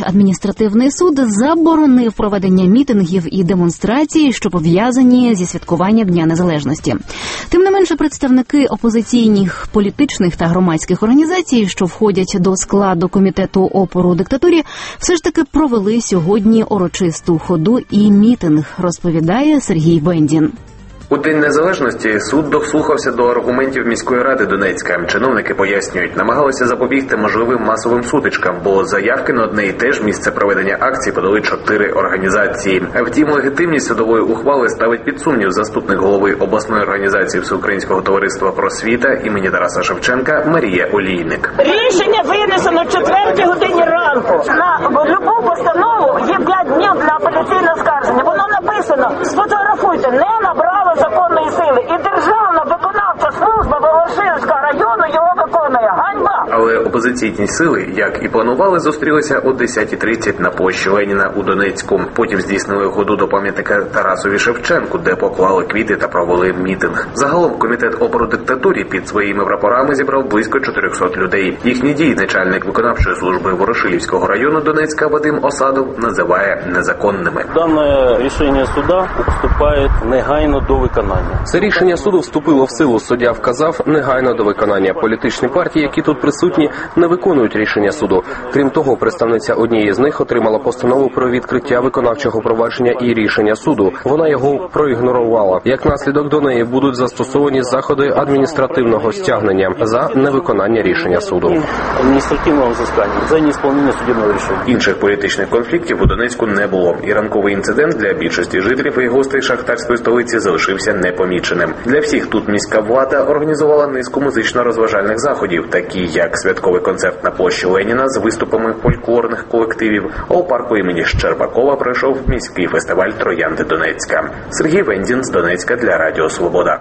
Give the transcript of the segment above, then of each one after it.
адміністративний суд заборонив проведення мітингів і демонстрацій, що пов'язані зі святкуванням Дня Незалежності. Тим не менше, представники опозиційних, політичних та громадських організацій, що входять до складу комітету опору диктатурі, все ж таки провели сьогодні урочисту ходу і мітинг, розповідає Сергій Вендін. У День Незалежності суд дослухався до аргументів міської ради Донецька. Чиновники пояснюють, намагалися запобігти можливим масовим сутичкам, бо заявки на одне і те ж місце проведення акції подали 4 організації. Втім, легітимність судової ухвали ставить під сумнів заступник голови обласної організації Всеукраїнського товариства просвіта імені Тараса Шевченка Марія Олійник. Рішення винесено в 4 годині ранку. На любу постанову є 5 днів для апеляційного скарження. Воно написано, сфотографуйте, не набрало законної сили. І державна виконавча служба Волошинського району його виконує. Ганьба! Але опозиційні сили, як і планували, зустрілися о 10:30 на площі Леніна у Донецьку. Потім здійснили ходу до пам'ятника Тарасові Шевченку, де поклали квіти та провели мітинг. Загалом комітет опору диктатурі під своїми прапорами зібрав близько 400 людей. Їхні дії начальник виконавчої служби Ворошилівського району Донецька Вадим Осадов називає незаконними. Дане рішення суда вступає негайно до виконання. Це рішення суду вступило в силу. Суддя вказав негайно до виконання. Політичні партії, які тут присутні, не виконують рішення суду. Крім того, представниця однієї з них отримала постанову про відкриття виконавчого провадження і рішення суду. Вона його проігнорувала. Як наслідок, до неї будуть застосовані заходи адміністративного стягнення за невиконання рішення суду. Адміністративного взискання за невиконання судового рішення. Інших політичних конфліктів у Донецьку не було. І ранковий інцидент для більшості жителів і гостей шахтарської столиці залишився непоміченим. Для всіх тут міська влада організувала низку музично-розважальних заходів, такі як святковий концерт на площі Леніна з виступами фольклорних колективів, а у парку імені Щербакова пройшов міський фестиваль «Троянди Донецька». Сергій Вендін з Донецька для Радіо Свобода.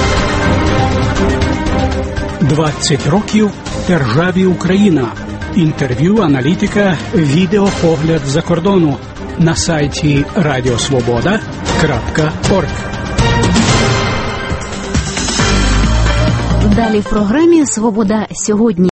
20 років державі Україна. Інтерв'ю, аналітика, відеопогляд за кордону на сайті radiosvoboda.org. Далі в програмі «Свобода сьогодні».